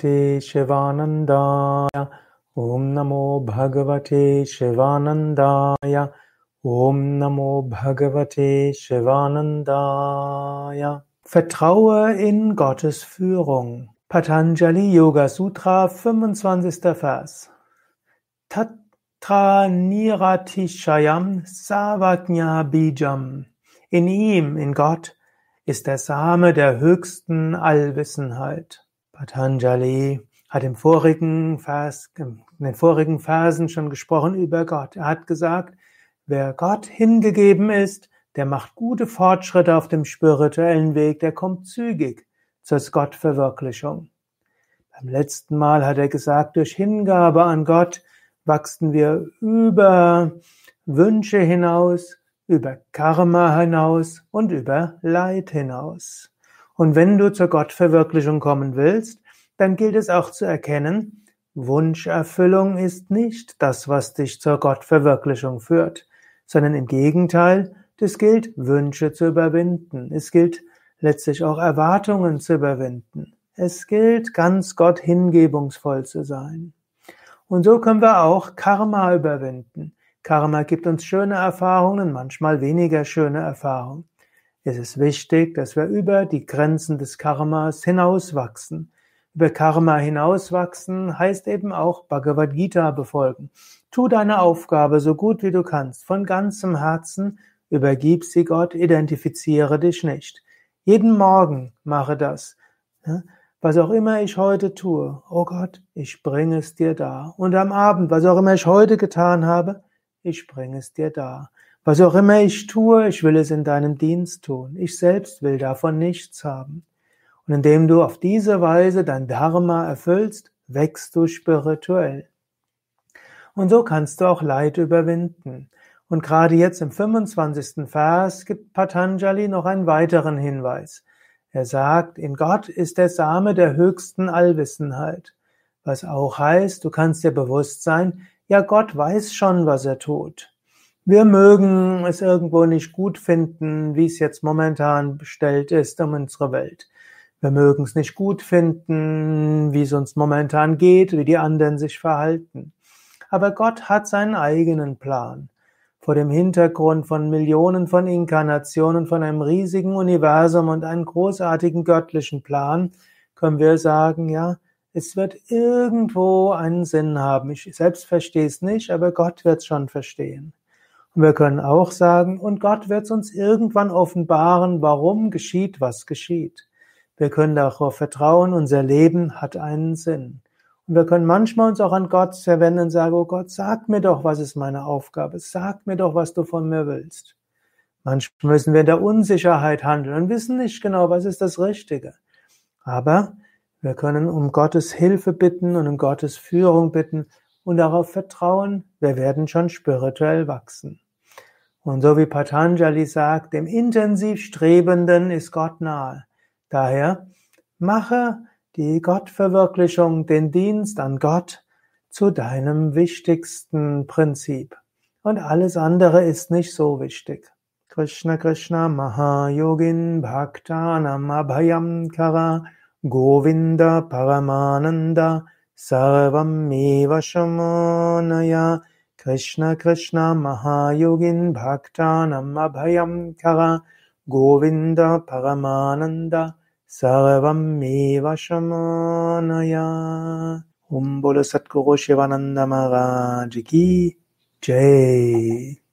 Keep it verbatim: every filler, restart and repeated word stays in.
Bhagavate Shivanandaya. Om Namo Bhagavate Shivanandaya. Om Namo Bhagavate Shivanandaya. Vertraue in Gottes Führung. Patanjali Yoga Sutra, fünfundzwanzigster Vers. Tatra Niratishayam Savajna Bijam. In ihm, in Gott, ist der Same der höchsten Allwissenheit. Patanjali hat im vorigen Vers, in den vorigen Versen schon gesprochen über Gott. Er hat gesagt, wer Gott hingegeben ist, der macht gute Fortschritte auf dem spirituellen Weg, der kommt zügig zur Gottverwirklichung. Beim letzten Mal hat er gesagt, durch Hingabe an Gott wachsen wir über Wünsche hinaus, über Karma hinaus und über Leid hinaus. Und wenn du zur Gottverwirklichung kommen willst, dann gilt es auch zu erkennen, Wunscherfüllung ist nicht das, was dich zur Gottverwirklichung führt, sondern im Gegenteil, es gilt, Wünsche zu überwinden. Es gilt letztlich auch Erwartungen zu überwinden. Es gilt, ganz Gott hingebungsvoll zu sein. Und so können wir auch Karma überwinden. Karma gibt uns schöne Erfahrungen, manchmal weniger schöne Erfahrungen. Es ist wichtig, dass wir über die Grenzen des Karmas hinauswachsen. Über Karma hinauswachsen heißt eben auch Bhagavad Gita befolgen. Tu deine Aufgabe so gut wie du kannst, von ganzem Herzen, übergib sie Gott, identifiziere dich nicht. Jeden Morgen mache das. Was auch immer ich heute tue, oh Gott, ich bringe es dir dar. Und am Abend, was auch immer ich heute getan habe, ich bringe es dir dar. Was auch immer ich tue, ich will es in deinem Dienst tun. Ich selbst will davon nichts haben. Und indem du auf diese Weise dein Dharma erfüllst, wächst du spirituell. Und so kannst du auch Leid überwinden. Und gerade jetzt im fünfundzwanzigsten Vers gibt Patanjali noch einen weiteren Hinweis. Er sagt, in Gott ist der Same der höchsten Allwissenheit. Was auch heißt, du kannst dir bewusst sein, ja, Gott weiß schon, was er tut. Wir mögen es irgendwo nicht gut finden, wie es jetzt momentan bestellt ist um unsere Welt. Wir mögen es nicht gut finden, wie es uns momentan geht, wie die anderen sich verhalten. Aber Gott hat seinen eigenen Plan. Vor dem Hintergrund von Millionen von Inkarnationen, von einem riesigen Universum und einem großartigen göttlichen Plan, können wir sagen, ja, es wird irgendwo einen Sinn haben. Ich selbst verstehe es nicht, aber Gott wird es schon verstehen. Und wir können auch sagen, und Gott wird es uns irgendwann offenbaren, warum geschieht, was geschieht. Wir können darauf vertrauen, unser Leben hat einen Sinn. Und wir können manchmal uns auch an Gott verwenden und sagen, oh Gott, sag mir doch, was ist meine Aufgabe? Sag mir doch, was du von mir willst. Manchmal müssen wir in der Unsicherheit handeln und wissen nicht genau, was ist das Richtige. Aber wir können um Gottes Hilfe bitten und um Gottes Führung bitten und darauf vertrauen, wir werden schon spirituell wachsen. Und so wie Patanjali sagt, dem intensiv Strebenden ist Gott nahe. Daher mache die Gottverwirklichung, den Dienst an Gott zu deinem wichtigsten Prinzip. Und alles andere ist nicht so wichtig. Krishna Krishna Mahayogin Bhaktanam Abhayam Kara Govinda Paramananda Sarvam Eva Shamanaya. Krishna Krishna Mahayogin Bhaktanam Abhayam Kara Govinda Paramananda Sarvam Eva Shamanaya. Om Bolo Satguru Shivananda Maharaj Ki Jai.